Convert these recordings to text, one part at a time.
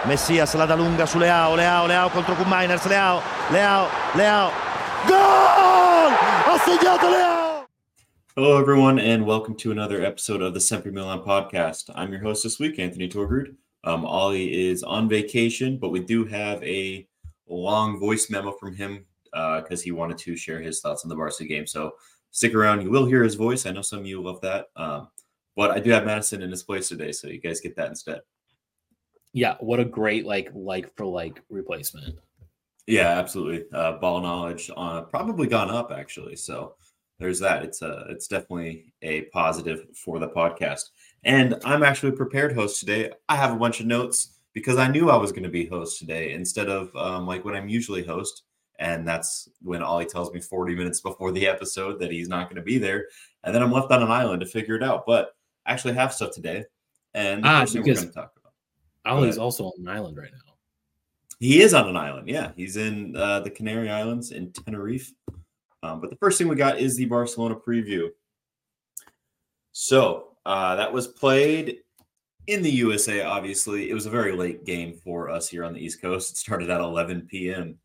Messias la da lunga su Leao contro Koeman Miners, Leao, gol! Ha segnato Leao! Hello everyone and welcome to another episode of the Sempre Milan podcast. I'm your host this week, Anthony Torgrud. Ollie is on vacation, but we do have a long voice memo from him because he wanted to share his thoughts on the Barca game. So stick around, you will hear his voice. I know some of you love that. But I do have Madison in his place today, so you guys get that instead. Yeah, what a great like for like replacement. Yeah, absolutely. Ball knowledge probably gone up actually. So there's that. It's definitely a positive for the podcast. And I'm actually a prepared host today. I have a bunch of notes because I knew I was going to be host today instead of like when I'm usually host. And that's when Ollie tells me 40 minutes before the episode that he's not going to be there. And then I'm left on an island to figure it out. But I actually have stuff today. And the first thing we're going to talk about. Ollie's also on an island right now. He is on an island, yeah. He's in the Canary Islands in Tenerife. But the first thing we got is the Barcelona preview. So that was played in the USA, obviously. It was a very late game for us here on the East Coast. It started at 11 p.m.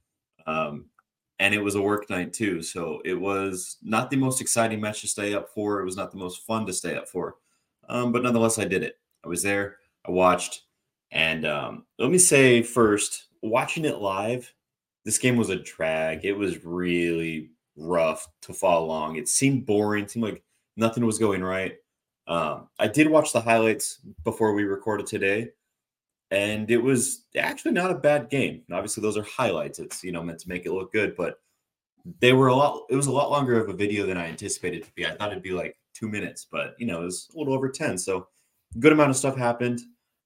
And it was a work night too. So it was not the most exciting match to stay up for. It was not the most fun to stay up for. But nonetheless, I did it. I was there. I watched. And let me say first, watching it live, this game was a drag. It was really rough to follow along. It seemed boring. It seemed like nothing was going right. I did watch the highlights before we recorded today, and it was actually not a bad game. Obviously, those are highlights. It's meant to make it look good, but it was a lot longer of a video than I anticipated it to be. I thought it'd be like 2 minutes, but it was a little over 10. So good amount of stuff happened.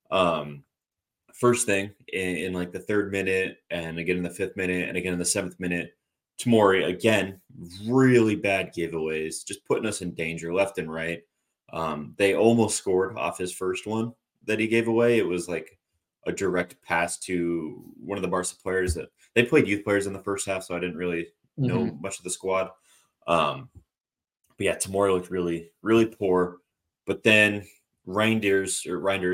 First thing in like the 3rd minute and again in the 5th minute and again in the 7th minute, Tomori, again, really bad giveaways, just putting us in danger left and right. They almost scored off his first one that he gave away. It was like a direct pass to one of the Barca players that they played youth players in the first half. So I didn't really know much of the squad. But yeah, Tomori looked really, really poor, but then Reinders,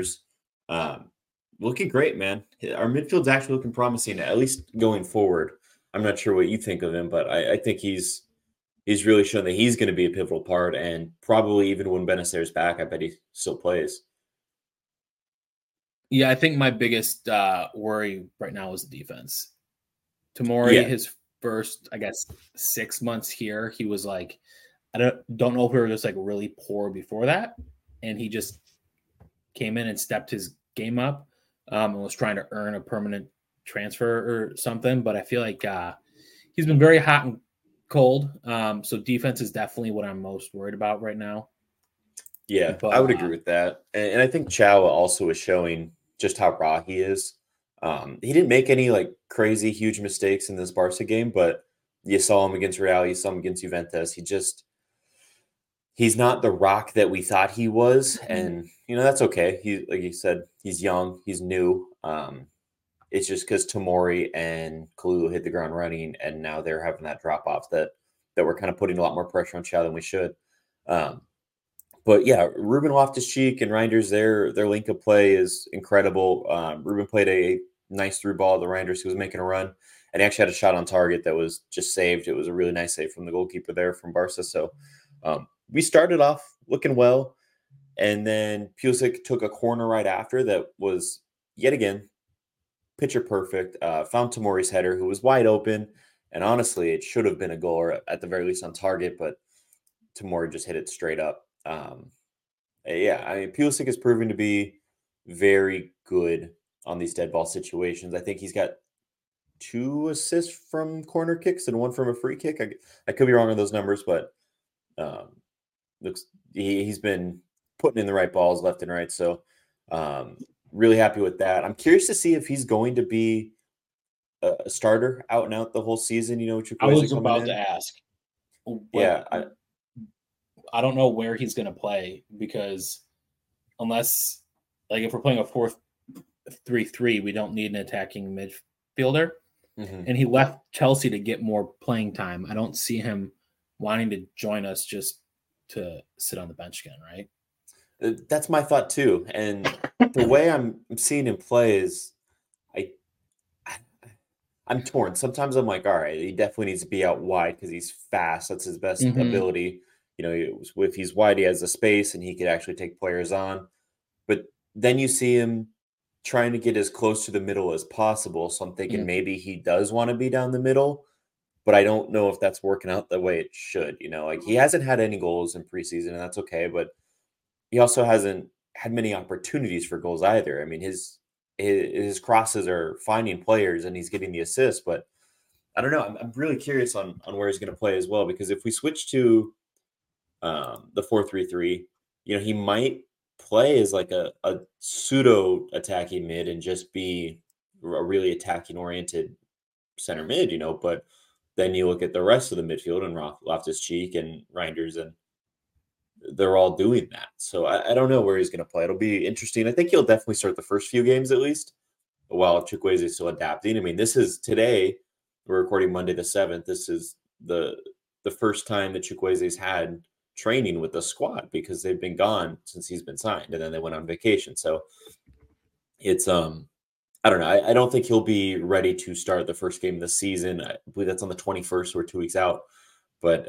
looking great, man. Our midfield's actually looking promising, at least going forward. I'm not sure what you think of him, but I think he's really shown that he's going to be a pivotal part, and probably even when Benacer's back, I bet he still plays. Yeah, I think my biggest worry right now is the defense. Tomori, his first, 6 months here, he was like, I don't know if we were just like really poor before that, and he just came in and stepped his game up. And was trying to earn a permanent transfer or something. But I feel like he's been very hot and cold. So defense is definitely what I'm most worried about right now. Yeah, but, I would agree with that. And I think Chow also is showing just how raw he is. He didn't make any like crazy, huge mistakes in this Barca game, but you saw him against Real, you saw him against Juventus. He's not the rock that we thought he was. And, that's okay. He, like you said, he's young, he's new. It's just because Tomori and Kalulu hit the ground running, and now they're having that drop off that we're kind of putting a lot more pressure on Chow than we should. But yeah, Ruben Loftus-Cheek and Reinders, their link of play is incredible. Ruben played a nice through ball to Reinders, who was making a run, and he actually had a shot on target that was just saved. It was a really nice save from the goalkeeper there from Barca. So we started off looking well, and then Pulisic took a corner right after that was, yet again, picture perfect. Found Tomori's header, who was wide open, and honestly, it should have been a goal, or at the very least on target, but Tomori just hit it straight up. Pulisic is proving to be very good on these dead ball situations. I think he's got 2 assists from corner kicks and 1 from a free kick. I could be wrong on those numbers, but he's been putting in the right balls left and right. So really happy with that. I'm curious to see if he's going to be a starter out and out the whole season. I was about to ask. Yeah. I don't know where he's going to play, because unless, like, if we're playing a 4-3-3, we don't need an attacking midfielder. Mm-hmm. And he left Chelsea to get more playing time. I don't see him wanting to join us just to sit on the bench again, right? That's my thought too. And the way I'm seeing him play is I'm torn. Sometimes I'm like, all right, he definitely needs to be out wide because he's fast. That's his best ability. You know, if he's wide, he has the space and he could actually take players on. But then you see him trying to get as close to the middle as possible. So I'm thinking maybe he does want to be down the middle, but I don't know if that's working out the way it should. You know, like he hasn't had any goals in preseason, and that's okay. But he also hasn't had many opportunities for goals either. I mean, his crosses are finding players and he's getting the assist, but I don't know. I'm really curious on where he's going to play as well, because if we switch to the 4-3-3, you know, he might play as like a pseudo attacking mid and just be a really attacking oriented center mid, you know, but then you look at the rest of the midfield and Loftus-Cheek and Reinders, and they're all doing that. So I don't know where he's going to play. It'll be interesting. I think he'll definitely start the first few games at least, while Chukwueze is still adapting. I mean, this is today. We're recording Monday the 7th. This is the first time that Chukwueze's had training with the squad, because they've been gone since he's been signed, and then they went on vacation. So it's I don't know. I don't think he'll be ready to start the first game of the season. I believe that's on the 21st. We're 2 weeks out, but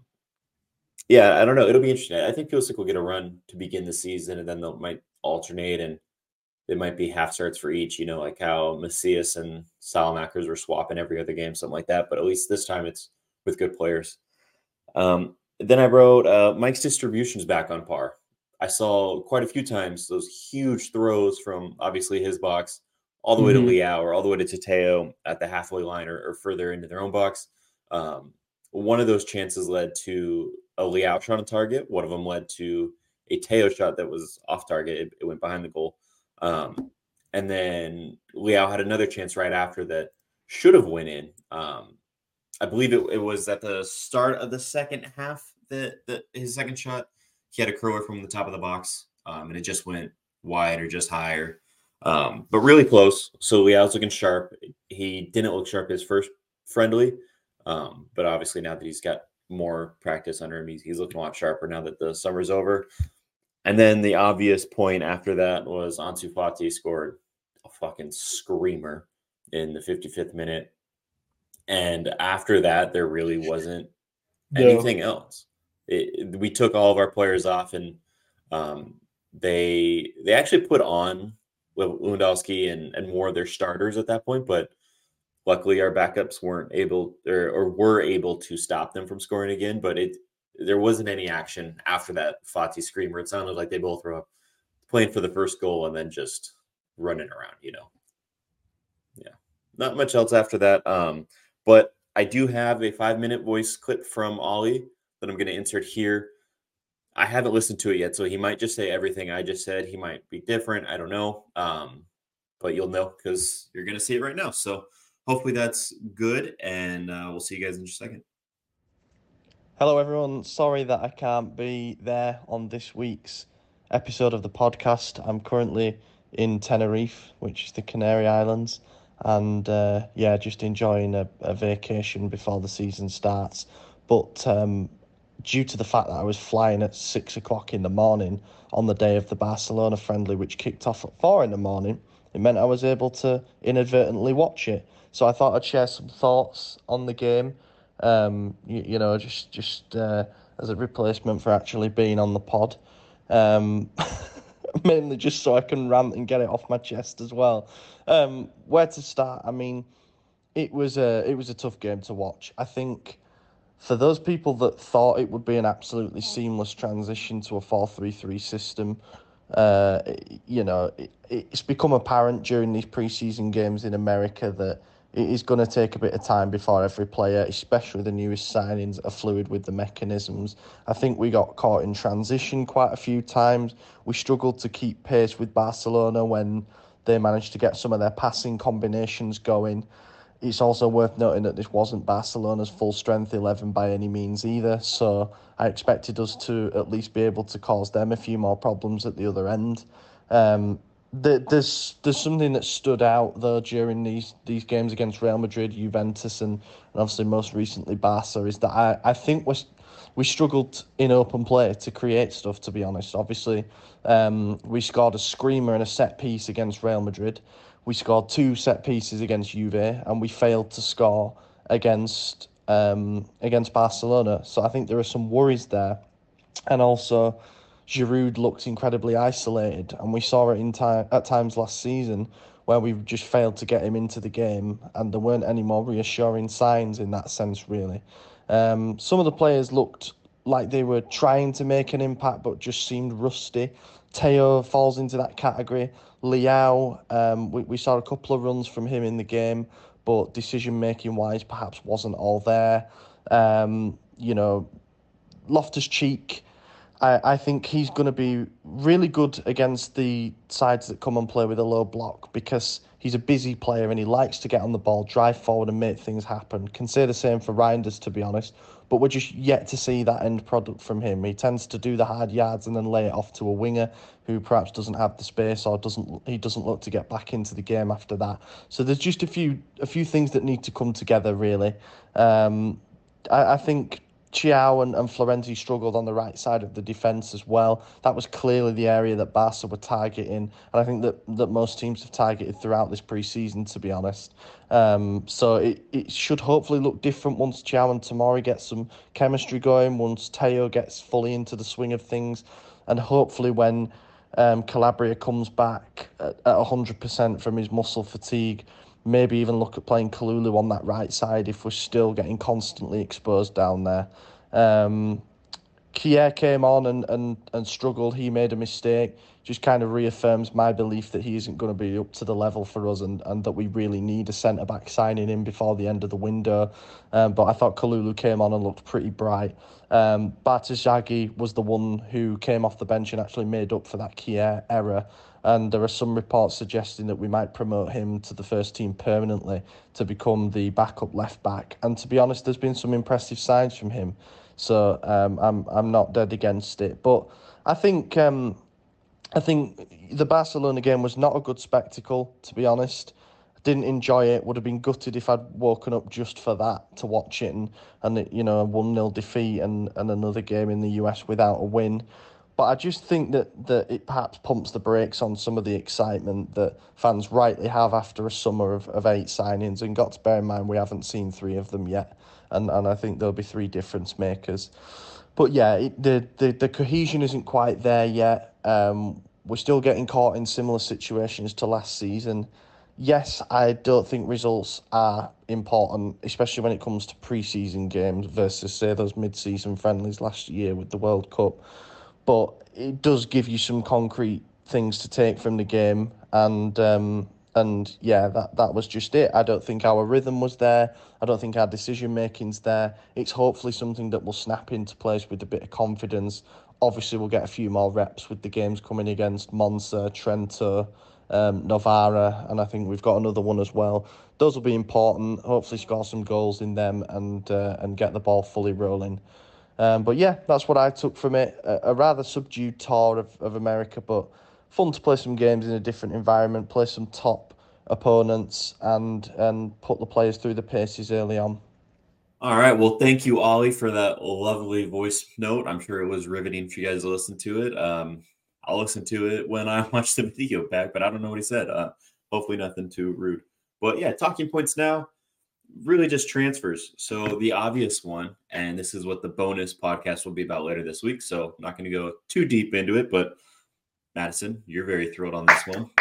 yeah, I don't know. It'll be interesting. I think Pulisic will get a run to begin the season, and then they might alternate, and it might be half starts for each, you know, like how Macias and Salamakers were swapping every other game, something like that. But at least this time it's with good players. Then I wrote Mike's distribution's back on par. I saw quite a few times those huge throws from obviously his box all the way to Leao or all the way to Tateo at the halfway line or further into their own box. One of those chances led to a Leao shot on target. One of them led to a Teo shot that was off target. It went behind the goal. And then Leao had another chance right after that should have went in. I believe it was at the start of the second half that his second shot, he had a curler from the top of the box, and it just went wide or just higher, but really close. So Leao's looking sharp. He didn't look sharp his first friendly, but obviously now that he's got more practice under him, he's looking a lot sharper now that the summer's over. And then the obvious point after that was Ansu Fati scored a fucking screamer in the 55th minute. And after that, there really wasn't anything else. We took all of our players off, and they actually put on Lewandowski and more of their starters at that point. But luckily, our backups weren't able or were able to stop them from scoring again. But there wasn't any action after that Fati screamer. It sounded like they both were playing for the first goal and then just running around, you know. Yeah, not much else after that. But I do have a 5-minute voice clip from Ollie that I'm going to insert here. I haven't listened to it yet, so he might just say everything I just said. He might be different. I don't know. But you'll know because you're going to see it right now. So hopefully that's good, and we'll see you guys in just a second. Hello, everyone. Sorry that I can't be there on this week's episode of the podcast. I'm currently in Tenerife, which is the Canary Islands, and just enjoying a vacation before the season starts. But due to the fact that I was flying at 6 o'clock in the morning on the day of the Barcelona friendly, which kicked off at 4 in the morning, it meant I was able to inadvertently watch it. So I thought I'd share some thoughts on the game. Just as a replacement for actually being on the pod, mainly just so I can rant and get it off my chest as well. Where to start? I mean, it was a tough game to watch. I think for those people that thought it would be an absolutely seamless transition to a 4-3-3 system, it's become apparent during these preseason games in America that it is going to take a bit of time before every player, especially the newest signings, are fluid with the mechanisms. I think we got caught in transition quite a few times. We struggled to keep pace with Barcelona when they managed to get some of their passing combinations going. It's also worth noting that this wasn't Barcelona's full-strength 11 by any means either, so I expected us to at least be able to cause them a few more problems at the other end. There's something that stood out though during these games against Real Madrid, Juventus, and obviously most recently Barca, is that I think we struggled in open play to create stuff, to be honest. Obviously, we scored a screamer and a set piece against Real Madrid. we scored 2 set pieces against Juve, and we failed to score against Barcelona. So I think there are some worries there. And also, Giroud looked incredibly isolated, and we saw it at times last season where we just failed to get him into the game, and there weren't any more reassuring signs in that sense, really. Some of the players looked like they were trying to make an impact, but just seemed rusty. Teo falls into that category. Leao, we saw a couple of runs from him in the game, but decision-making wise perhaps wasn't all there. Loftus-Cheek, I think he's going to be really good against the sides that come and play with a low block, because he's a busy player and he likes to get on the ball, drive forward and make things happen. Can say the same for Reinders, to be honest, but we're just yet to see that end product from him. He tends to do the hard yards and then lay it off to a winger who perhaps doesn't have the space, or doesn't look to get back into the game after that. So there's just a few things that need to come together, really. I think Thiaw and Florenzi struggled on the right side of the defence as well. That was clearly the area that Barca were targeting, and I think that most teams have targeted throughout this pre-season, to be honest. So it should hopefully look different once Thiaw and Tomori get some chemistry going, once Teo gets fully into the swing of things, and hopefully when Calabria comes back at 100% from his muscle fatigue, maybe even look at playing Kalulu on that right side if we're still getting constantly exposed down there. Kier came on and struggled. He made a mistake. Just kind of reaffirms my belief that he isn't going to be up to the level for us, and that we really need a centre-back signing in before the end of the window. But I thought Kalulu came on and looked pretty bright. Bartoszagi was the one who came off the bench and actually made up for that Kier error. And there are some reports suggesting that we might promote him to the first team permanently to become the backup left back. And to be honest, there's been some impressive signs from him, so I'm not dead against it. But I think the Barcelona game was not a good spectacle, to be honest. I didn't enjoy it. Would have been gutted if I'd woken up just for that, to watch it, and a 1-0 defeat and another game in the US without a win. But I just think that it perhaps pumps the brakes on some of the excitement that fans rightly have after a summer of 8 signings. And got to bear in mind, we haven't seen 3 of them yet. And I think there'll be 3 difference makers. But yeah, the cohesion isn't quite there yet. We're still getting caught in similar situations to last season. Yes, I don't think results are important, especially when it comes to pre-season games versus, say, those mid-season friendlies last year with the World Cup. But it does give you some concrete things to take from the game, and yeah, that was just it. I don't think our rhythm was there. I don't think our decision making's there. It's hopefully something that will snap into place with a bit of confidence. Obviously, we'll get a few more reps with the games coming against Monza, Trento, Novara, and I think we've got another one as well. Those will be important. Hopefully, score some goals in them and get the ball fully rolling. But yeah, that's what I took from it. A rather subdued tour of America, but fun to play some games in a different environment, play some top opponents, and put the players through the paces early on. All right. Well, thank you, Ollie, for that lovely voice note. I'm sure it was riveting for you guys to listen to it. I'll listen to it when I watch the video back, but I don't know what he said. Hopefully nothing too rude. But yeah, talking points now. Really just transfers. So the obvious one, and this is what the bonus podcast will be about later this week, so I'm not going to go too deep into it, but Madison, you're very thrilled on this one.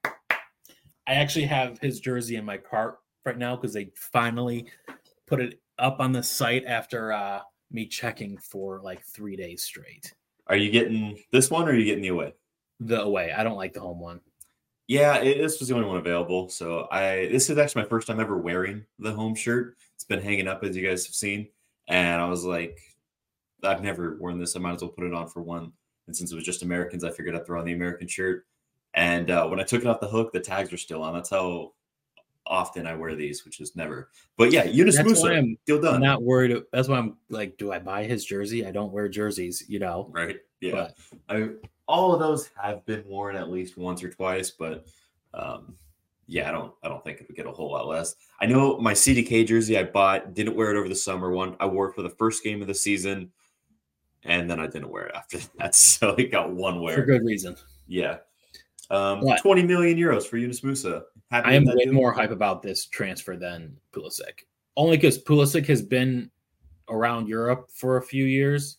I actually have his jersey in my cart right now because they finally put it up on the site after me checking for like 3 days straight. Are you getting this one or are you getting the away? The away. I don't like the home one. Yeah, this was the only one available. So this is actually my first time ever wearing the home shirt. It's been hanging up, as you guys have seen. And I was like, I've never worn this. I might as well put it on for one. And since it was just Americans, I figured I'd throw on the American shirt. And when I took it off the hook, the tags were still on. That's how often I wear these, which is never. But yeah, Yunus Musa, still done. I'm not worried. That's why I'm like, do I buy his jersey? I don't wear jerseys, Right. Yeah. But all of those have been worn at least once or twice, but yeah, I don't think it would get a whole lot less. I know my CDK jersey I bought, didn't wear it over the summer one. I wore it for the first game of the season, and then I didn't wear it after that. So it got one wear. For good reason. Yeah. 20 million euros for Yunus Musa. I am way more hype about this transfer than Pulisic. Only because Pulisic has been around Europe for a few years.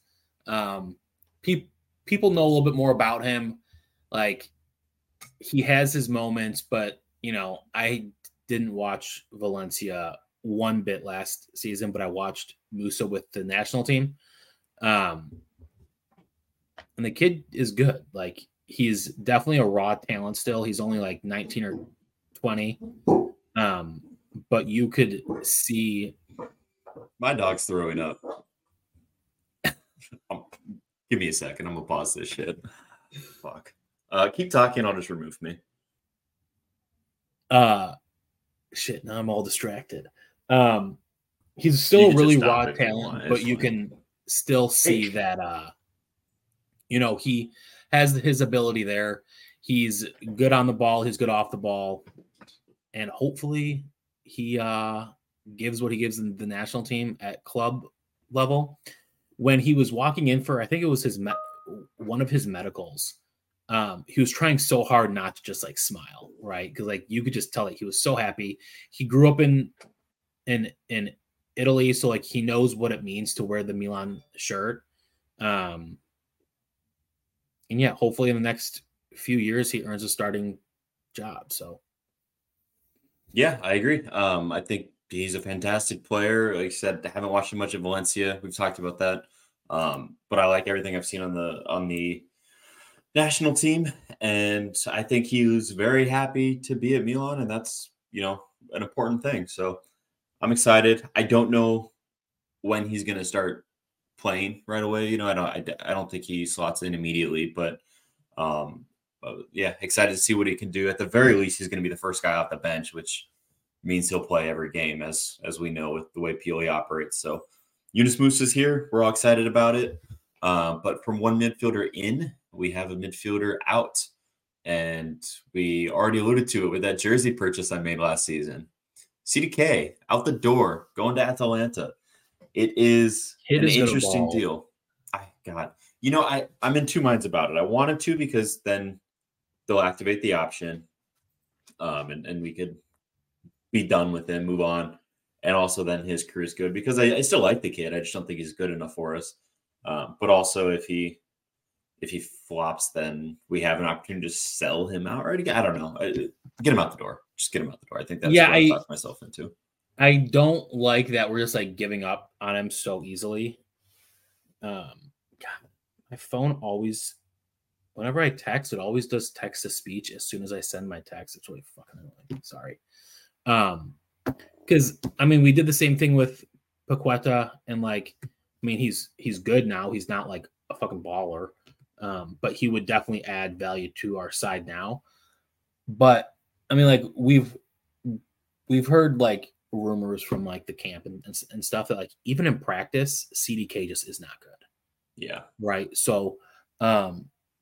People know a little bit more about him. Like, he has his moments, but, I didn't watch Valencia one bit last season, but I watched Musa with the national team. And the kid is good. Like, he's definitely a raw talent still. He's only like 19 or 20. But you could see. My dog's throwing up. Give me a second. I'm going to pause this shit. Fuck. Keep talking. I'll just remove me. Shit. Now I'm all distracted. He's still a really raw talent, but you can still see that, he has his ability there. He's good on the ball. He's good off the ball. And hopefully he gives what he gives in the national team at club level. When he was walking in for, I think it was one of his medicals, he was trying so hard not to just like smile, right? Because like you could just tell that he was so happy. He grew up in Italy, so like he knows what it means to wear the Milan shirt. And yeah, hopefully in the next few years he earns a starting job. So yeah, I agree. I think he's a fantastic player. Like I said, I haven't watched much of Valencia. We've talked about that. But I like everything I've seen on the national team. And I think he was very happy to be at Milan. And that's, an important thing. So I'm excited. I don't know when he's going to start playing right away. I don't think he slots in immediately, but yeah, excited to see what he can do. At the very least, he's going to be the first guy off the bench, which means he'll play every game, as we know with the way Pioli operates. So Yunus Musa is here. We're all excited about it. But from one midfielder in, we have a midfielder out. And we already alluded to it with that jersey purchase I made last season. CDK out the door, going to Atalanta. It is an interesting deal. I'm in two minds about it. I wanted to because then they'll activate the option, and we could be done with him, move on. And also then his career is good because I still like the kid. I just don't think he's good enough for us. But also if he flops, then we have an opportunity to sell him out. Right? I don't know. Get him out the door. Just get him out the door. I think that's what I talked myself into. I don't like that we're just like giving up on him so easily. God, my phone always, whenever I text, it always does text to speech as soon as I send my text. It's really fucking annoying. Sorry. Because we did the same thing with Paqueta, and he's good now. He's not like a fucking baller, but he would definitely add value to our side now. But we've heard like rumors from like the camp and stuff that like even in practice, CDK just is not good. Yeah. Right. So, I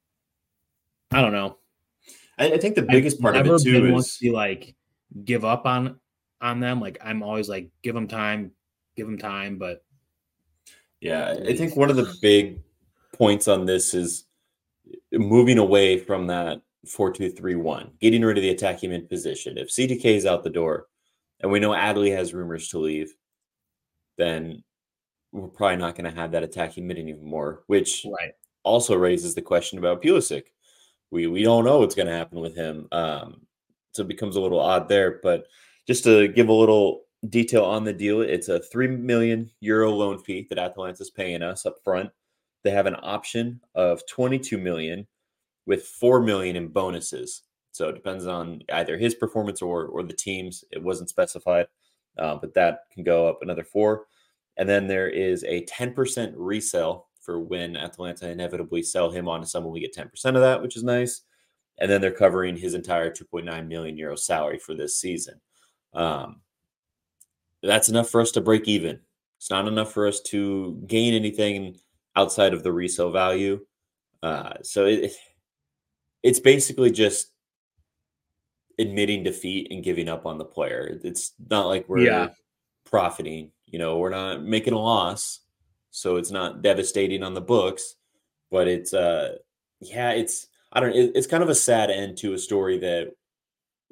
don't know. I think the biggest part of it too is to like give up on them. Like I'm always like, give them time. But yeah, I think one of the big points on this is moving away from that 4-2-3-1, getting rid of the attacking mid position. If CDK is out the door and we know Adley has rumors to leave, then we're probably not going to have that attacking mid anymore, which also raises the question about Pulisic. We don't know what's going to happen with him. So it becomes a little odd there. But just to give a little detail on the deal, it's a €3 million loan fee that Atalanta is paying us up front. They have an option of 22 million with 4 million in bonuses. So it depends on either his performance or the team's. It wasn't specified, but that can go up another 4. And then there is a 10% resale for when Atalanta inevitably sell him on to someone. We get 10% of that, which is nice. And then they're covering his entire 2.9 million euro salary for this season. That's enough for us to break even. It's not enough for us to gain anything outside of the resale value. So it's basically just admitting defeat and giving up on the player. It's not like we're profiting. We're not making a loss, so it's not devastating on the books. But it's kind of a sad end to a story that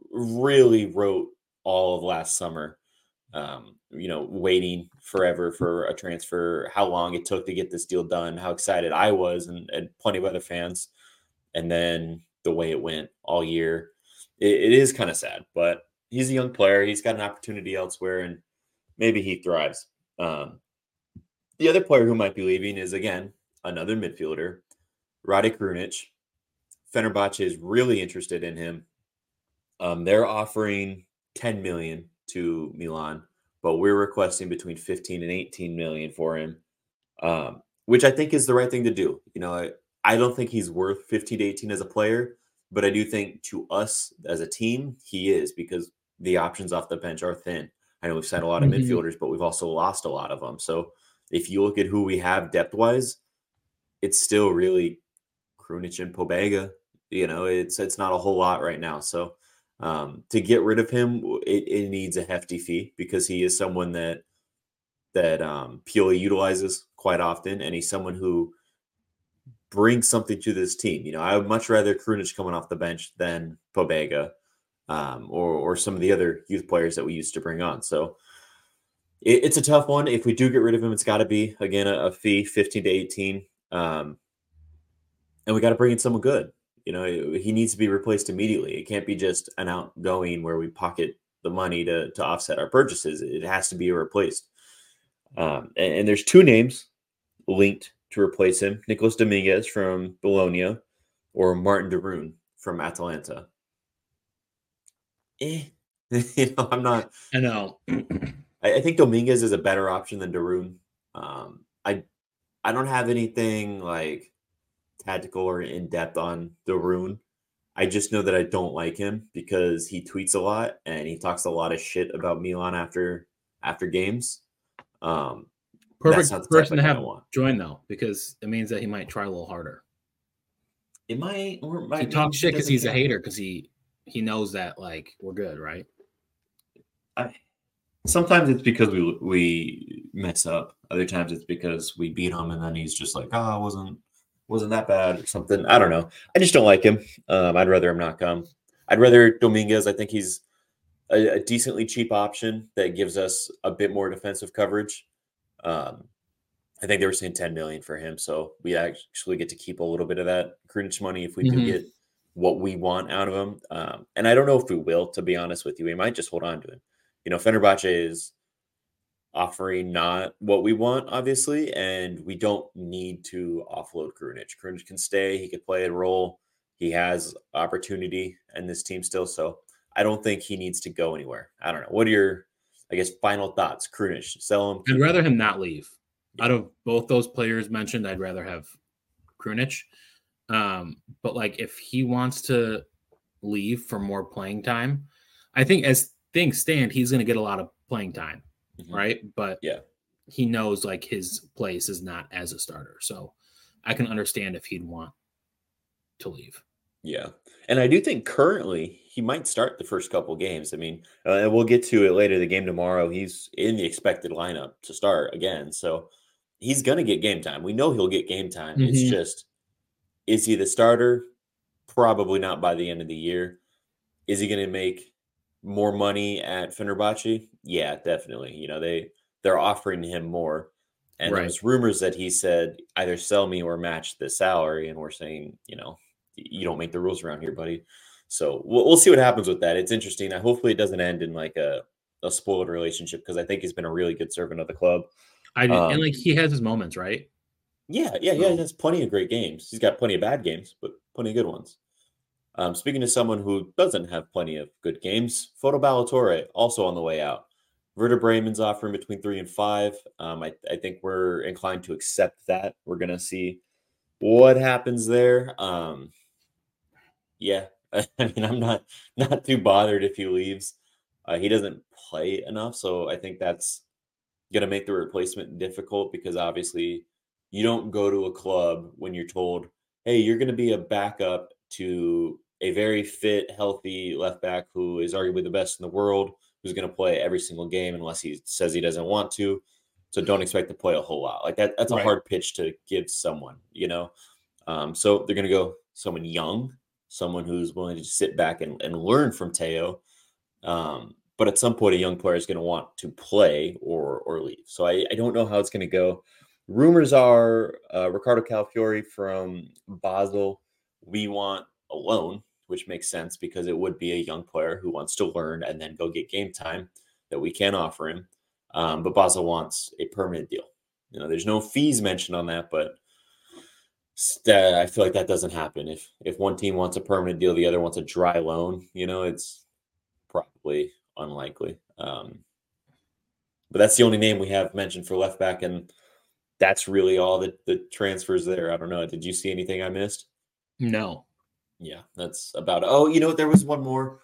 really wrote all of last summer, waiting forever for a transfer, how long it took to get this deal done, how excited I was and plenty of other fans. And then the way it went all year, it is kind of sad, but he's a young player. He's got an opportunity elsewhere and maybe he thrives. The other player who might be leaving is, again, another midfielder, Rade Krunic. Fenerbahce is really interested in him. They're offering 10 million to Milan, but we're requesting between 15 and 18 million for him, which I think is the right thing to do. I don't think he's worth 15 to 18 as a player, but I do think to us as a team, he is, because the options off the bench are thin. I know we've signed a lot of midfielders, but we've also lost a lot of them. So if you look at who we have depth-wise, it's still really Krunic and Pobega. It's not a whole lot right now. So to get rid of him, it needs a hefty fee, because he is someone that Pioli utilizes quite often, and he's someone who brings something to this team. I would much rather Krunic coming off the bench than Pobega or some of the other youth players that we used to bring on. So it's a tough one. If we do get rid of him, it's got to be, again, a fee, 15 to 18. And we got to bring in someone good. He needs to be replaced immediately. It can't be just an outgoing where we pocket the money to offset our purchases. It has to be replaced. And there's two names linked to replace him: Nicolas Dominguez from Bologna or Martin de Roon from Atalanta. I'm not. I know. I think Dominguez is a better option than de Roon. I don't have anything like tactical or in depth on de Roon. I just know that I don't like him because he tweets a lot and he talks a lot of shit about Milan after games. Perfect person to have join though, because it means that he might try a little harder. It might, or it might. He talks shit because he's a hater, because he knows that like we're good, right? Sometimes it's because we mess up. Other times it's because we beat him and then he's just like, it wasn't that bad or something. I don't know. I just don't like him. I'd rather him not come. I'd rather Dominguez. I think he's a decently cheap option that gives us a bit more defensive coverage. I think they were saying 10 million for him, so we actually get to keep a little bit of that Krunic money if we do get what we want out of him. And I don't know if we will, to be honest with you. We might just hold on to him. Fenerbahce is offering not what we want, obviously, and we don't need to offload Krunic. Krunic can stay. He could play a role. He has opportunity in this team still, so I don't think he needs to go anywhere. I don't know. What are your, final thoughts? Krunic, sell him? I'd rather him not leave. Yeah. Out of both those players mentioned, I'd rather have Krunic. But if he wants to leave for more playing time, I think as things stand, he's going to get a lot of playing time, right? But he knows his place is not as a starter. So I can understand if he'd want to leave. Yeah. And I do think currently he might start the first couple games. I mean, and we'll get to it later, the game tomorrow. He's in the expected lineup to start again. So he's going to get game time. We know he'll get game time. It's just, is he the starter? Probably not by the end of the year. Is he going to make more money at Fenerbahce? Yeah, definitely. They're offering him more. And there's rumors that he said either sell me or match the salary. And we're saying, you don't make the rules around here, buddy. So we'll see what happens with that. It's interesting. Hopefully it doesn't end in a spoiled relationship, because I think he's been a really good servant of the club. And he has his moments, right? Yeah. He has plenty of great games. He's got plenty of bad games, but plenty of good ones. Speaking to someone who doesn't have plenty of good games, Foto Ballatore also on the way out. Werder Bremen's offering between 3 and 5. I think we're inclined to accept that. We're going to see what happens there. I'm not too bothered if he leaves. He doesn't play enough, so I think that's going to make the replacement difficult, because obviously you don't go to a club when you're told, hey, you're going to be a backup to a very fit, healthy left back who is arguably the best in the world, who's going to play every single game unless he says he doesn't want to. So don't expect to play a whole lot. That's a hard pitch to give someone, So they're going to go someone young someone who's willing to just sit back and learn from Teo. But at some point, a young player is going to want to play or leave. So I don't know how it's going to go. Rumors are Ricardo Calafiori from Basel. We want a loan, which makes sense because it would be a young player who wants to learn and then go get game time that we can offer him. But Basel wants a permanent deal. There's no fees mentioned on that, but I feel like that doesn't happen. If one team wants a permanent deal, the other wants a dry loan. It's probably unlikely. But that's the only name we have mentioned for left back, and that's really all the transfers there. I don't know. Did you see anything I missed? No. Yeah, that's about it. Oh, there was one more.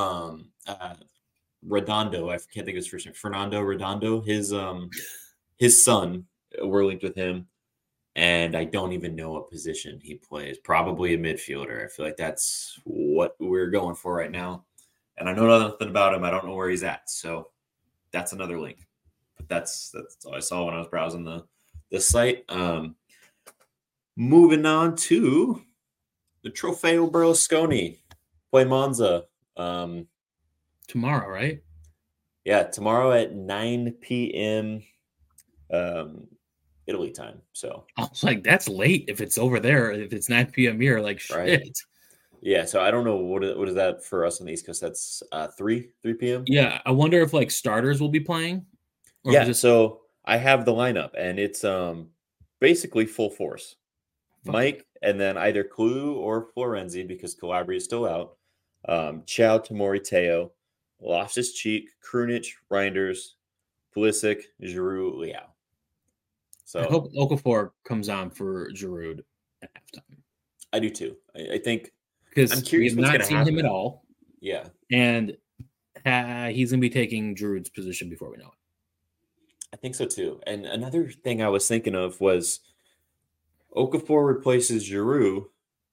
Redondo, I can't think of his first name. Fernando Redondo. His son, we're linked with him, and I don't even know what position he plays. Probably a midfielder. I feel like that's what we're going for right now. And I know nothing about him. I don't know where he's at. So that's another link. But that's all I saw when I was browsing the site. Moving on to the Trofeo Berlusconi. Play Monza. Tomorrow, right? Yeah, tomorrow at 9 p.m. Italy time. So I was like, that's late if it's over there. If it's 9 p.m. here, like shit. Right. Yeah, so I don't know what is that for us on the East Coast. That's 3 p.m. Yeah, I wonder if like starters will be playing. Yeah, so I have the lineup, and it's basically full force. Mike, and then either Clue or Florenzi because Calabria is still out. Chow, Tomori, Teo, Loftus-Cheek, Krunic, Reinders, Pulisic, Giroud, Leao. So I hope Okafor comes on for Giroud at halftime. I do too. I think because I'm curious we've not seen him at all. Yeah, and he's going to be taking Giroud's position before we know it. I think so too. And another thing I was thinking of was Okafor replaces Giroud,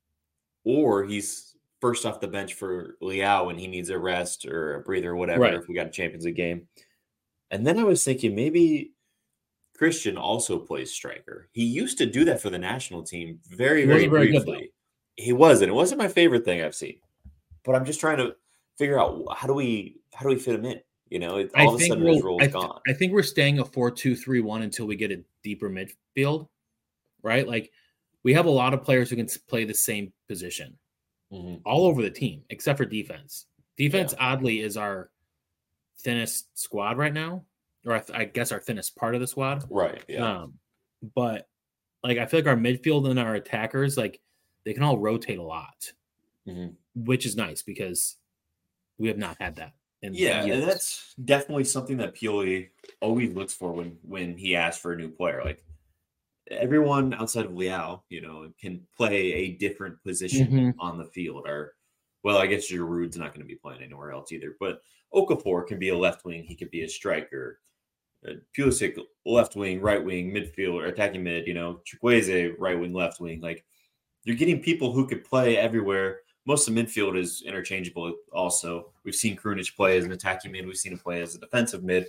or he's first off the bench for Leao when he needs a rest or a breather or whatever, Right. if we got a Champions League game. And then I was thinking maybe Christian also plays striker. He used to do that for the national team very, very briefly. He wasn't. It wasn't my favorite thing I've seen. But I'm just trying to figure out how do we fit him in? All of a sudden his role is gone. I think we're staying a 4-2-3-1 until we get a deeper midfield, right? Like we have a lot of players who can play the same position all over the team, except for defense. Defense, oddly, is our thinnest squad right now, or I guess our thinnest part of the squad. Right. Yeah. But like I feel like our midfield and our attackers, like they can all rotate a lot, which is nice because we have not had that. And that's definitely something that Pioli always looks for when he asks for a new player. Like everyone outside of Leao, can play a different position on the field. Or, well, I guess Giroud's not going to be playing anywhere else either. But Okafor can be a left wing. He could be a striker. Pulisic, left wing, right wing, midfield, or attacking mid. Chukwueze, right wing, left wing. Like you're getting people who could play everywhere. Most of the midfield is interchangeable also. We've seen Krunic play as an attacking mid. We've seen him play as a defensive mid.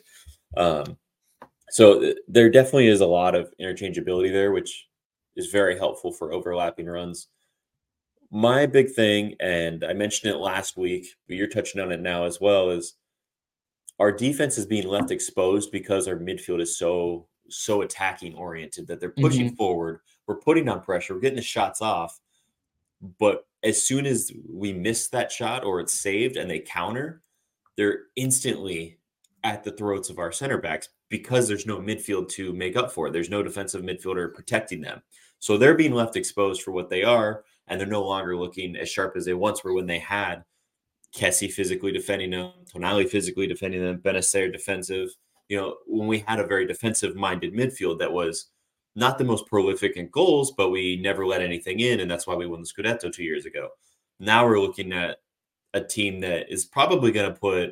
So there definitely is a lot of interchangeability there, which is very helpful for overlapping runs. My big thing, and I mentioned it last week, but you're touching on it now as well, is our defense is being left exposed because our midfield is so attacking oriented that they're pushing forward. We're putting on pressure. We're getting the shots off. But as soon as we miss that shot or it's saved and they counter, they're instantly at the throats of our center backs because there's no midfield to make up for it. There's no defensive midfielder protecting them. So they're being left exposed for what they are, and they're no longer looking as sharp as they once were when they had Kessie physically defending them, Tonali physically defending them, Benacer defensive. When we had a very defensive-minded midfield that was not the most prolific in goals, but we never let anything in, and that's why we won the Scudetto 2 years ago. Now we're looking at a team that is probably going to put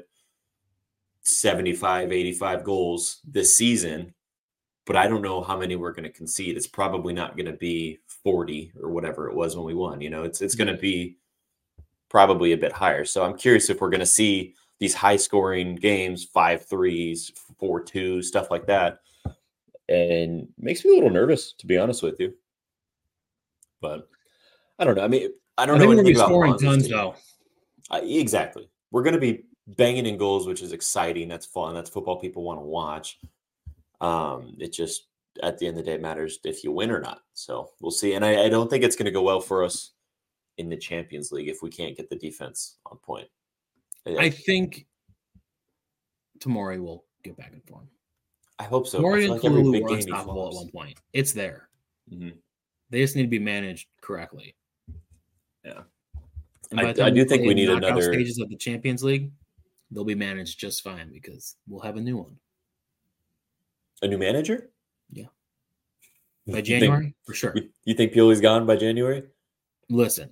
75, 85 goals this season, but I don't know how many we're going to concede. It's probably not going to be 40 or whatever it was when we won. It's going to be probably a bit higher. So I'm curious if we're going to see these high-scoring games, 5-3s, 4-2, stuff like that. And it makes me a little nervous, to be honest with you. But I don't know. I mean, I don't know anything about scoring Monza's tons, team. though. Exactly. We're going to be banging in goals, which is exciting. That's fun. That's football people want to watch. It just, at the end of the day, matters if you win or not. So we'll see. And I don't think it's going to go well for us in the Champions League if we can't get the defense on point. I think Tomori will get back in form. I hope so. Tomori I and feel like every Kalulu big were game he unstoppable at flops. one point. It's there. Mhm. They just need to be managed correctly. Yeah. And by the I time do think play we need knockout another stages of the Champions League. They'll be managed just fine because we'll have a new one new manager. by You January think, for sure. you think Pioli's gone by January? Listen,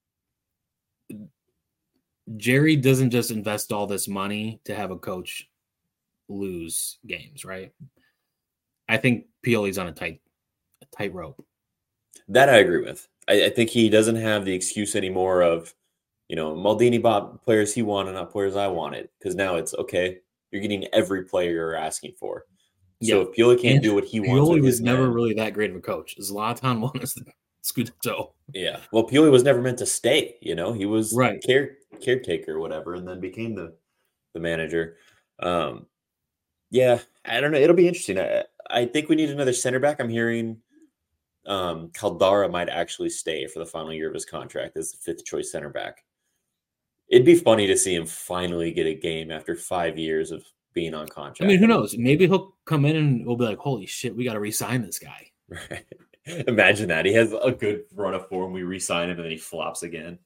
Jerry doesn't just invest all this money to have a coach lose games, right? I think Pioli's on a tight rope. That I agree with. I think he doesn't have the excuse anymore of, Maldini bought players he wanted, not players I wanted. Because now it's, okay, you're getting every player you're asking for. So if Pioli can't do what he wants, Pioli was never really that great of a coach. Zlatan won us the Scudetto. Yeah. Well, Pioli was never meant to stay. He was right caretaker or whatever, and then became the manager. Yeah, I don't know. It'll be interesting. I think we need another center back. I'm hearing Caldara might actually stay for the final year of his contract as the 5th choice center back. It'd be funny to see him finally get a game after 5 years of being on contract. I mean, who knows? Maybe he'll come in and we'll be like, holy shit, we got to re-sign this guy. Right. Imagine that. He has a good run of form. We re-sign him and then he flops again.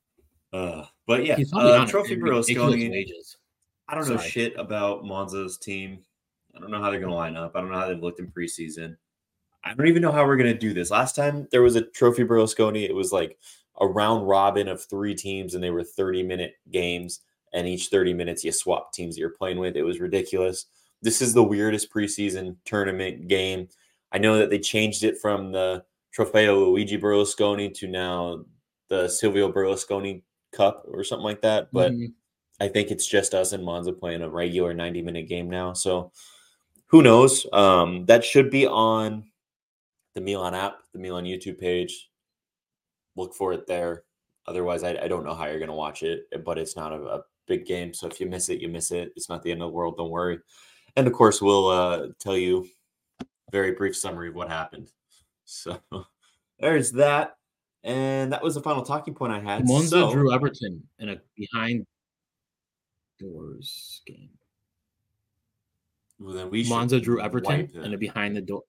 But yeah, Trophy Berlusconi. I don't know shit about Monza's team. I don't know how they're going to line up. I don't know how they've looked in preseason. I don't even know how we're going to do this. Last time there was a Trophy Berlusconi, it was like a round robin of 3 teams, and they were 30-minute games. And each 30 minutes, you swap teams that you're playing with. It was ridiculous. This is the weirdest preseason tournament game. I know that they changed it from the Trofeo Luigi Berlusconi to now the Silvio Berlusconi Cup or something like that. But I think it's just us and Monza playing a regular 90-minute game now. So who knows? That should be on the Milan app, the Milan YouTube page. Look for it there. Otherwise, I don't know how you're going to watch it, but it's not a big game. So if you miss it, you miss it. It's not the end of the world. Don't worry. And of course, we'll tell you a very brief summary of what happened. So there's that. And that was the final talking point I had. Monza drew Everton in a behind doors game. Well, then Monza drew Everton in a behind the door.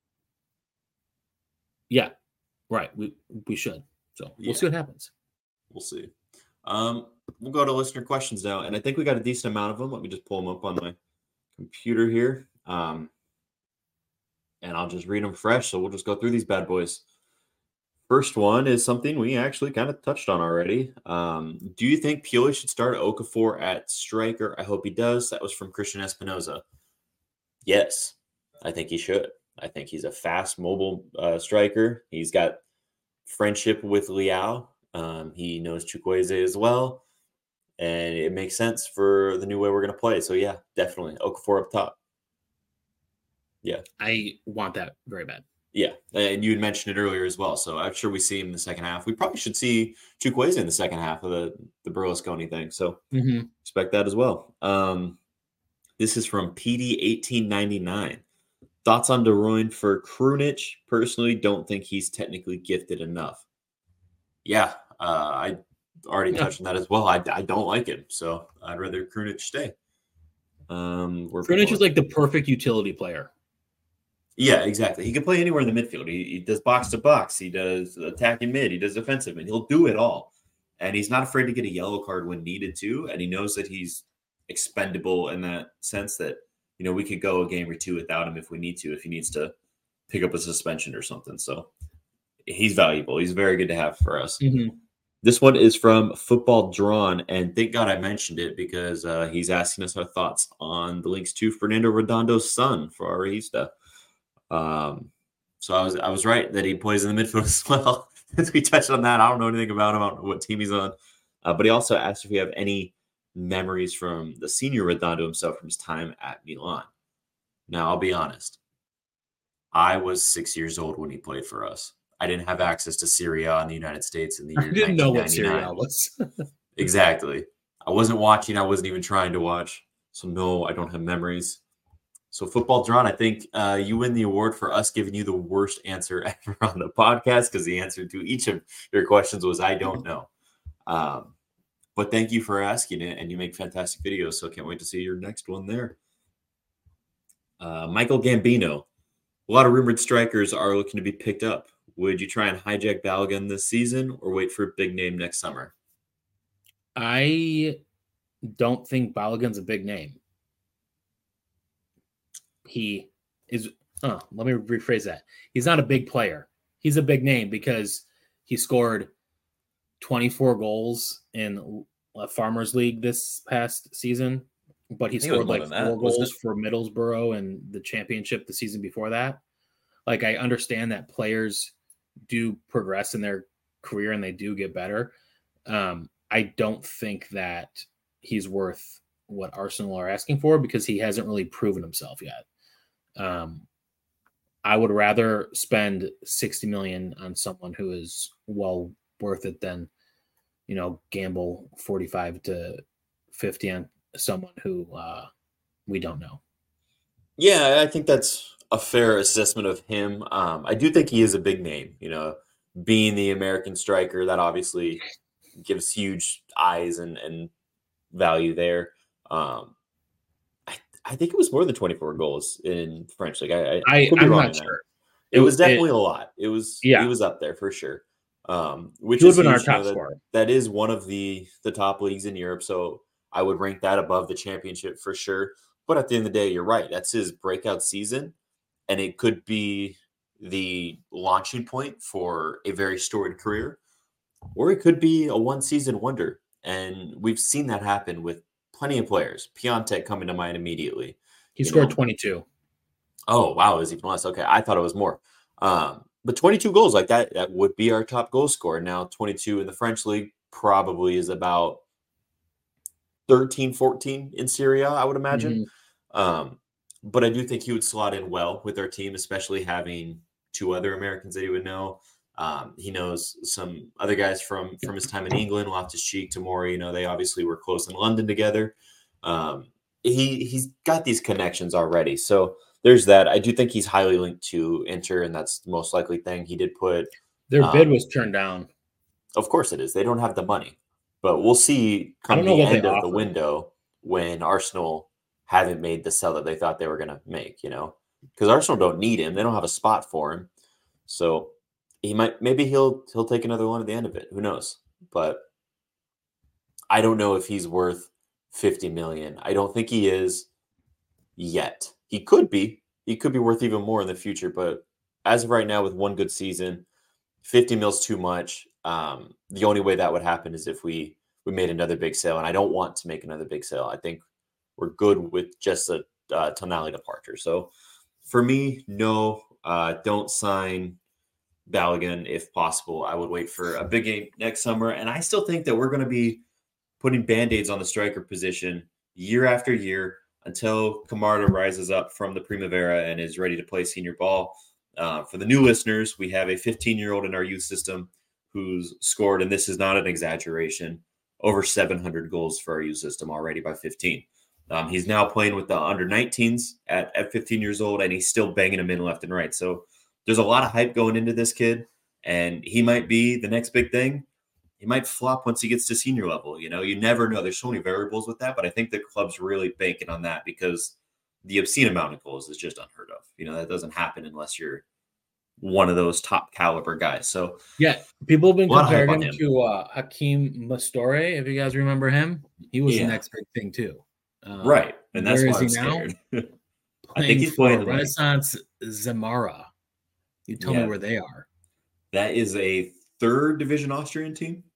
Yeah, right. We should. So we'll see what happens. We'll see. We'll go to listener questions now, and I think we got a decent amount of them. Let me just pull them up on my computer here, and I'll just read them fresh. So we'll just go through these bad boys. First one is something we actually kind of touched on already. Do you think Pioli should start Okafor at striker? I hope he does. That was from Christian Espinoza. Yes, I think he should. I think he's a fast, mobile striker. He's got friendship with Leao. He knows Chukwueze as well. And it makes sense for the new way we're going to play. So, yeah, definitely. Okafor up top. Yeah. I want that very bad. Yeah. And you had mentioned it earlier as well. So, I'm sure we see him in the second half. We probably should see Chukwueze in the second half of the Berlusconi thing. So, expect that as well. This is from PD1899. Thoughts on De Bruyne for Krunic? Personally, don't think he's technically gifted enough. Yeah, I already touched on that as well. I don't like him, so I'd rather Krunic stay. Krunic is like the perfect utility player. Yeah, exactly. He can play anywhere in the midfield. He does box to box. He does attacking mid. He does defensive mid. He'll do it all. And he's not afraid to get a yellow card when needed to. And he knows that he's expendable in that sense that, we could go a game or two without him if we need to, if he needs to pick up a suspension or something. So he's valuable. He's very good to have for us. This one is from Football Drawn, and thank God I mentioned it because he's asking us our thoughts on the links to Fernando Redondo's son for Arista. So I was right that he plays in the midfield as well. Since we touched on that, I don't know anything about him. I don't know what team he's on. But he also asked if we have any memories from the senior Redondo himself from his time at Milan. Now, I'll be honest. I was 6 years old when he played for us. I didn't have access to Serie A in the United States in the year 1999. I didn't know what Serie A was. Exactly. I wasn't watching. I wasn't even trying to watch. So no, I don't have memories. So football, John, I think you win the award for us giving you the worst answer ever on the podcast, because the answer to each of your questions was I don't know. But thank you for asking it, and you make fantastic videos, so I can't wait to see your next one there. Michael Gambino. A lot of rumored strikers are looking to be picked up. Would you try and hijack Balogun this season or wait for a big name next summer? I don't think Balogun's a big name. He is, let me rephrase that. He's not a big player. He's a big name because he scored 24 goals in a Farmers League this past season, but he scored like 4 goals for Middlesbrough in the championship the season before that. Like, I understand that players do progress in their career and they do get better. I don't think that he's worth what Arsenal are asking for because he hasn't really proven himself yet. I would rather spend 60 million on someone who is well worth it than, gamble 45 to 50 on someone who we don't know. Yeah, I think that's a fair assessment of him. I do think he is a big name, being the American striker, that obviously gives huge eyes and value there. I think it was more than 24 goals in French League. I'm not sure. It was definitely a lot. He was up there for sure. Which would have been huge, our top scorer. That is one of the top leagues in Europe, so I would rank that above the championship for sure. But at the end of the day, you're right. That's his breakout season, and it could be the launching point for a very storied career, or it could be a one-season wonder. And we've seen that happen with plenty of players. Piontek coming to mind immediately. He scored 22. Oh, wow. It was even less. Okay. I thought it was more. But 22 goals like that would be our top goal scorer. Now, 22 in the French league probably is about 13, 14 in Serie A, I would imagine. Mm-hmm. But I do think he would slot in well with our team, especially having 2 other Americans that he would know. He knows some other guys from his time in England, Loftus-Cheek, Tomori. They obviously were close in London together. He's got these connections already. So there's that. I do think he's highly linked to Inter, and that's the most likely thing. He did put their bid was turned down. Of course it is. They don't have the money, but we'll see come the end of the window when Arsenal haven't made the sell that they thought they were going to make. Because Arsenal don't need him. They don't have a spot for him. So maybe he'll take another one at the end of it. Who knows? But I don't know if he's worth 50 million. I don't think he is yet. He could be worth even more in the future. But as of right now, with one good season, 50 mil's too much. The only way that would happen is if we made another big sale. And I don't want to make another big sale. I think we're good with just a Tonali departure. So for me, no, don't sign Balogun if possible. I would wait for a big game next summer. And I still think that we're going to be putting Band-Aids on the striker position year after year until Camarda rises up from the Primavera and is ready to play senior ball. For the new listeners, we have a 15-year-old in our youth system who's scored, and this is not an exaggeration, over 700 goals for our youth system already by 15. He's now playing with the under-19s at 15 years old, and he's still banging them in left and right. So there's a lot of hype going into this kid, and he might be the next big thing. He might flop once he gets to senior level. You never know. There's so many variables with that, but I think the club's really banking on that because the obscene amount of goals is just unheard of. That doesn't happen unless you're one of those top caliber guys. So yeah, people have been comparing him to Hakeem Mastore. If you guys remember him, he was the next big thing too. Right, and that's why I'm scared. I think he's playing Renaissance Zamora. You tell me where they are. That is a 3rd division Austrian team.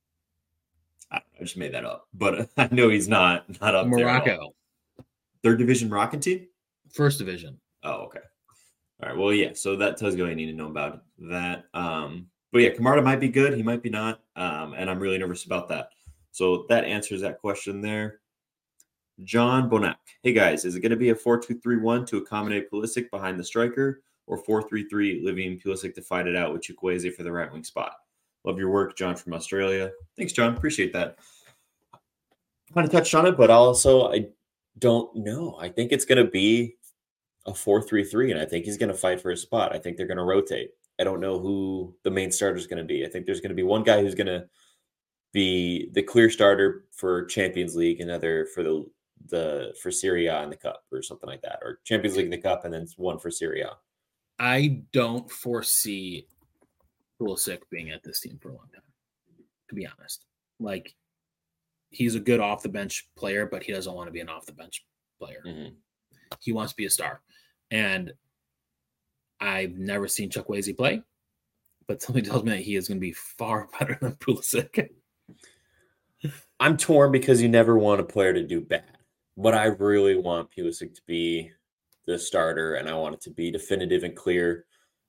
I just made that up, but I know he's not up Morocco. There. 3rd division Moroccan team? 1st division. Oh, okay. All right. Well, yeah. So that tells you all you need to know about that. But yeah, Camarda might be good. He might be not. And I'm really nervous about that. So that answers that question there. John Bonac. Hey guys, is it going to be a 4-2-3-1 to accommodate Pulisic behind the striker? or 4-3-3, leaving Pulisic to fight it out with Chukwueze for the right wing spot? Love your work, John from Australia. Thanks, John. Appreciate that. Kind of touched on it, but also I don't know. I think it's going to be a 4-3-3, and I think he's going to fight for his spot. I think they're going to rotate. I don't know who the main starter is going to be. I think there's going to be one guy who's going to be the clear starter for Champions League, another for for Serie A in the Cup or something like that, or Champions League in the Cup, and then one for Serie A. I don't foresee Pulisic being at this team for a long time, to be honest. Like, he's a good off the bench player, but he doesn't want to be an off the bench player. Mm-hmm. He wants to be a star. And I've never seen Chukwueze play, but something tells me that he is going to be far better than Pulisic. I'm torn because you never want a player to do bad, but I really want Pulisic to be the starter, and I want it to be definitive and clear.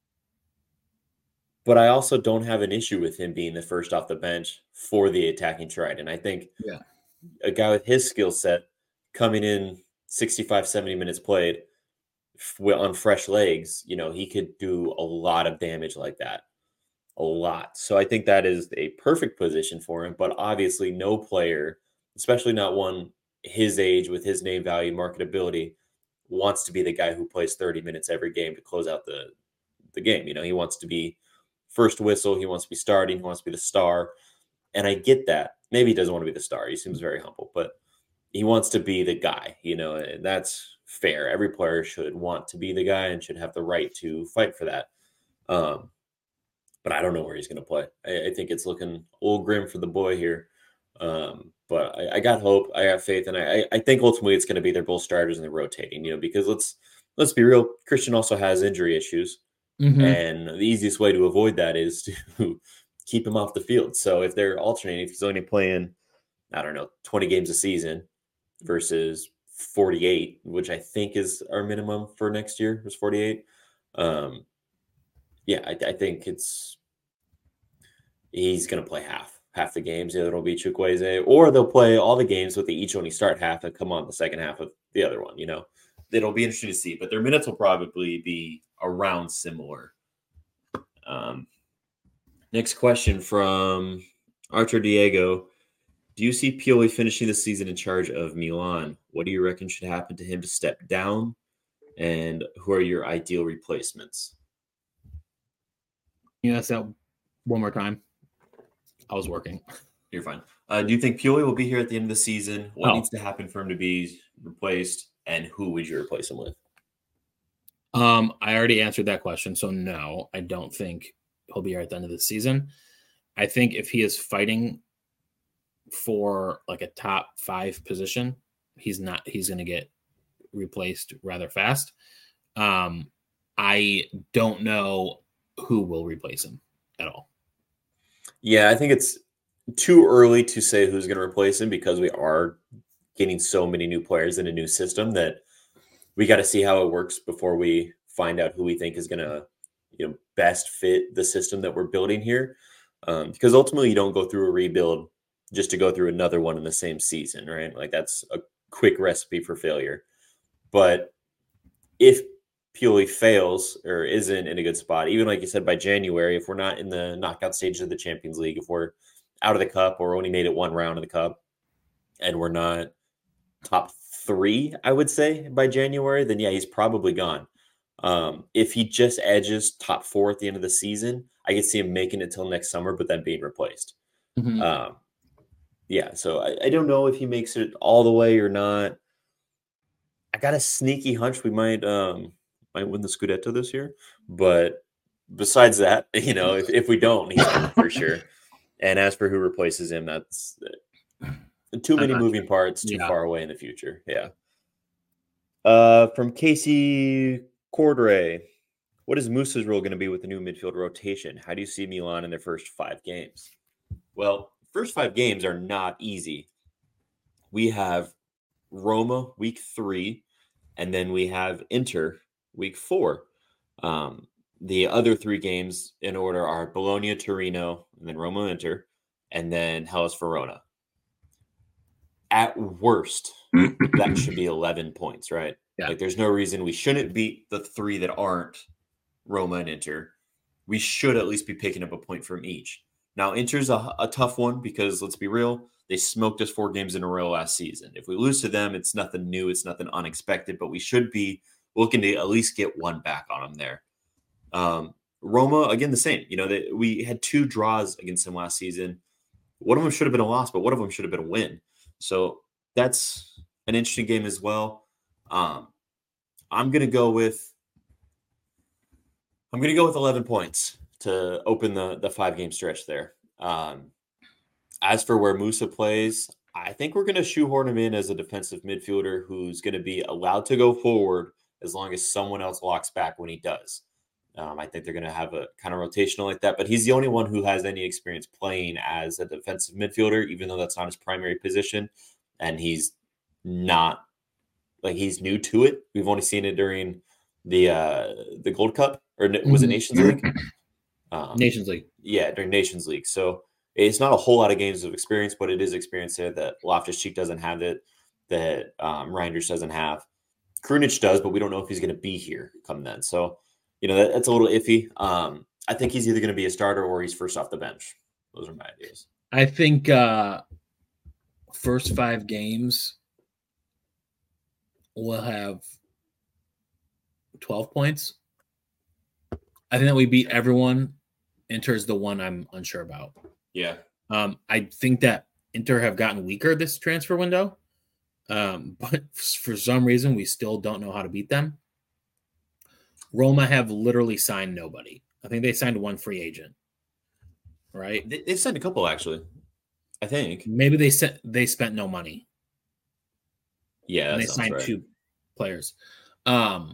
But I also don't have an issue with him being the first off the bench for the attacking trident. I think a guy with his skill set coming in 65, 70 minutes played on fresh legs, he could do a lot of damage like that. A lot. So I think that is a perfect position for him. But obviously no player, especially not one his age with his name value, marketability, wants to be the guy who plays 30 minutes every game to close out the game. He wants to be first whistle. He wants to be starting. He wants to be the star. And I get that. Maybe he doesn't want to be the star. He seems very humble, but he wants to be the guy, and that's fair. Every player should want to be the guy and should have the right to fight for that. But I don't know where he's going to play. I think it's looking a little grim for the boy here. But I got hope. I have faith. And I think ultimately it's going to be they're both starters and they're rotating, because let's be real. Christian also has injury issues. Mm-hmm. And the easiest way to avoid that is to keep him off the field. So if they're alternating, if he's only playing, 20 games a season versus 48, which I think is our minimum for next year, was 48. I think he's going to play half the games. Either it'll be Chukwueze, or they'll play all the games, but they each only start half and come on the second half of the other one. It'll be interesting to see, but their minutes will probably be around similar. Next question from Archer Diego. Do you see Pioli finishing the season in charge of Milan? What do you reckon should happen to him to step down? And who are your ideal replacements? Can you ask that one more time? I was working. You're fine. Do you think Pioli will be here at the end of the season? What needs to happen for him to be replaced? And who would you replace him with? I already answered that question. So no, I don't think he'll be here at the end of the season. I think if he is fighting for like a top 5 position, he's going to get replaced rather fast. I don't know who will replace him at all. Yeah, I think it's too early to say who's going to replace him because we are getting so many new players in a new system that we got to see how it works before we find out who we think is going to, best fit the system that we're building here. Because ultimately you don't go through a rebuild just to go through another one in the same season, right? Like that's a quick recipe for failure. But if Pioli fails or isn't in a good spot, even like you said, by January, if we're not in the knockout stages of the Champions League, if we're out of the cup or only made it one round of the cup and we're not top 3, I would say, by January, then yeah, he's probably gone. If he just edges top 4 at the end of the season, I could see him making it till next summer, but then being replaced. Mm-hmm. So I don't know if he makes it all the way or not. I got a sneaky hunch we might win the Scudetto this year, but besides that, if we don't, he's gone for sure. And as for who replaces him, that's too many moving parts, too far away in the future. Yeah. From Casey Cordray, what is Musa's role going to be with the new midfield rotation? How do you see Milan in their first 5 games? Well, first 5 games are not easy. We have Roma week 3, and then we have Inter week 4. The other 3 games in order are Bologna, Torino, and then Roma, Inter, and then Hellas Verona. At worst, that should be 11 points, right? Yeah. Like there's no reason we shouldn't beat the 3 that aren't Roma and Inter, we should at least be picking up a point from each. Now, Inter's a tough one because, let's be real, they smoked us 4 games in a row last season. If we lose to them, it's nothing new. It's nothing unexpected, but we should be looking to at least get one back on them there. Roma, again, the same. We had 2 draws against them last season. One of them should have been a loss, but one of them should have been a win. So that's an interesting game as well. I'm going to go with 11 points to open the 5-game stretch there. As for where Musa plays, I think we're going to shoehorn him in as a defensive midfielder who's going to be allowed to go forward as long as someone else locks back when he does. I think they're going to have a kind of rotational like that, but he's the only one who has any experience playing as a defensive midfielder, even though that's not his primary position. And he's not he's new to it. We've only seen it during the Gold Cup, or was it Nations League? Nations League. Yeah, during Nations League. So it's not a whole lot of games of experience, but it is experience there that Loftus-Cheek doesn't have, that Reinders doesn't have. Krunic does, but we don't know if he's going to be here come then. So, that's a little iffy. I think he's either going to be a starter or he's first off the bench. Those are my ideas. I think first 5 games we'll have 12 points. I think that we beat everyone. Inter is the one I'm unsure about. Yeah. I think that Inter have gotten weaker this transfer window. But for some reason, we still don't know how to beat them. Roma have literally signed nobody. I think they signed 1 free agent. Right? They've signed a couple, actually. I think. Maybe they spent no money. Yeah, and they signed right. 2 players. But,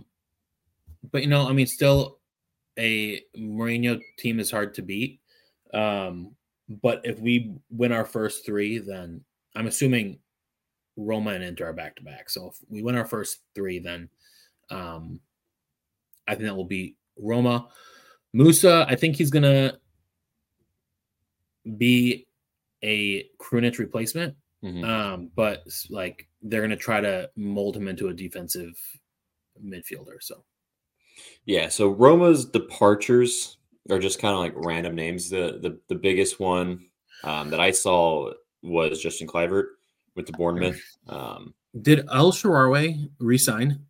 still a Mourinho team is hard to beat. But if we win our first 3, then I'm assuming Roma and Inter are back-to-back. So if we win our first 3, then I think that will be Roma. Musa, I think he's going to be a Krunic replacement. Mm-hmm. But they're going to try to mold him into a defensive midfielder. So, yeah. So Roma's departures are just kind of like random names. The biggest one that I saw was Justin Kluivert with the Bournemouth. Did El Shaarawy resign?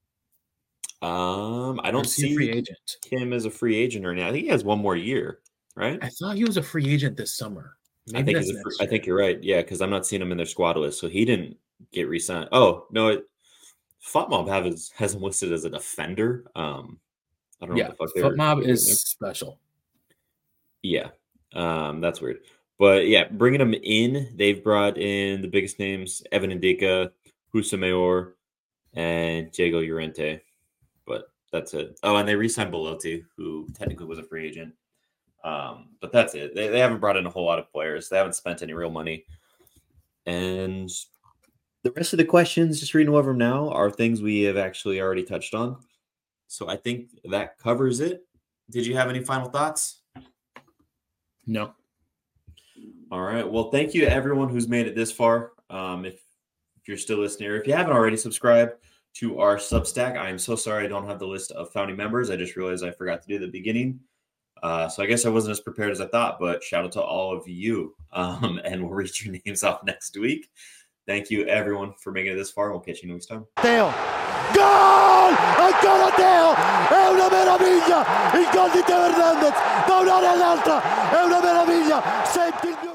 I don't see free agent. Him as a free agent or anything. I think he has 1 more year, right? I thought he was a free agent this summer. I think you're right. Yeah, because I'm not seeing him in their squad list, so he didn't get re-signed. Oh no, FotMob has him listed as a defender. I don't know what the fuck they FotMob is special. Yeah, that's weird. But yeah, bringing them in, they've brought in the biggest names: Evan Ndika, Husamayor, and Diego Llorente. But that's it. Oh, and they re-signed Belotti, who technically was a free agent. But that's it. They haven't brought in a whole lot of players. They haven't spent any real money. And the rest of the questions, just reading over them now, are things we have actually already touched on. So I think that covers it. Did you have any final thoughts? No. All right. Well, thank you to everyone who's made it this far. If you're still listening, or if you haven't already, subscribe to our Substack. I am so sorry I don't have the list of founding members. I just realized I forgot to do the beginning. So I guess I wasn't as prepared as I thought, but shout out to all of you. And we'll read your names off next week. Thank you, everyone, for making it this far. We'll catch you next time. Teo. Gol! Ancora Teo! È una meraviglia! Il gol di Teo Hernandez da un'area all'altra! È una meraviglia! Senti il mio...